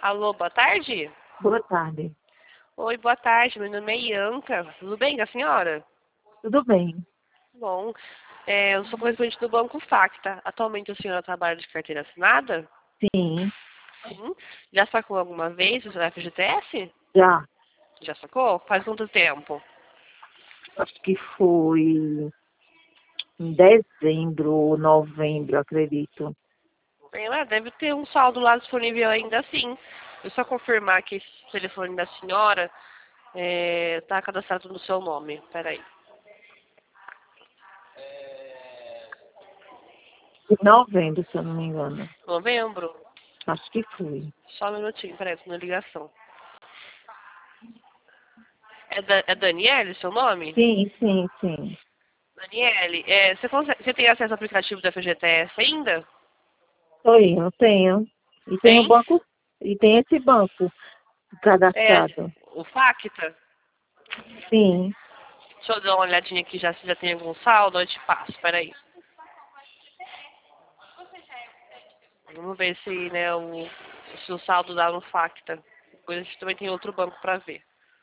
Alô, boa tarde? Boa tarde. Oi, boa tarde. Meu nome é Ianca. Tudo bem com a senhora? Tudo bem? Bom, eu sou correspondente do Banco Facta. Atualmente a senhora trabalha de carteira assinada? Sim, Sim. Já sacou alguma vez o seu FGTS? já. Já sacou? Faz quanto tempo? Acho que foi em dezembro ou novembro, acredito. Bem, deve ter um saldo lá disponível ainda assim. Eu só confirmar que esse telefone da senhora está cadastrado no seu nome. Peraí. Em novembro, se eu não me engano. Novembro? Acho que foi. Só um minutinho, peraí, tô na ligação. É Daniele seu nome? Sim, sim, sim. Daniele, você tem acesso ao aplicativo do FGTS ainda? Oi, eu tenho. E tem o Tem? banco, e tem esse banco É, cadastrado. o Facta? Sim. Deixa eu dar uma olhadinha aqui se já tem algum saldo, eu te passo, peraí. Vamos ver se, né, se o saldo dá no Facta. Depois a gente também tem outro banco para ver.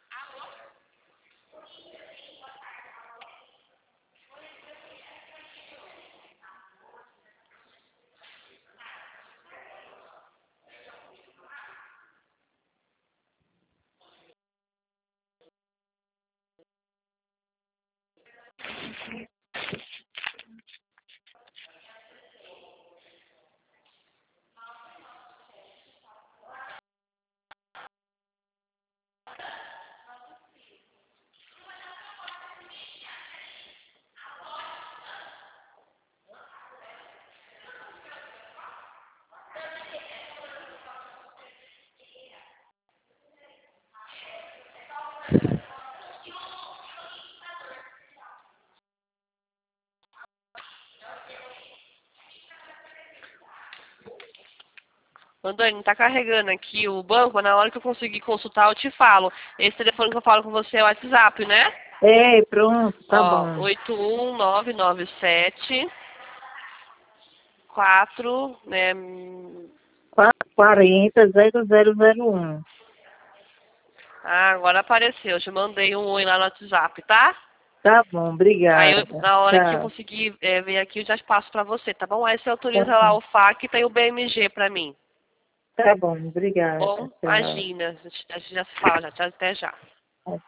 Ô, Dani, tá carregando aqui o banco, mas na hora que eu conseguir consultar eu te falo. Esse telefone que eu falo com você é o WhatsApp, né? É, pronto, tá Ó, bom. 81997 4, né? 400001. Ah, agora apareceu. Eu te mandei um oi lá no WhatsApp, tá? Tá bom, Aí obrigada. na hora que eu Tchau. conseguir ver aqui, eu já passo pra você, tá bom? Aí você Tá autoriza lá bom. o FAQ e o BMG pra mim. Tá bom, Tá obrigada. bom? Tchau. Imagina. A gente já se fala já. Até já.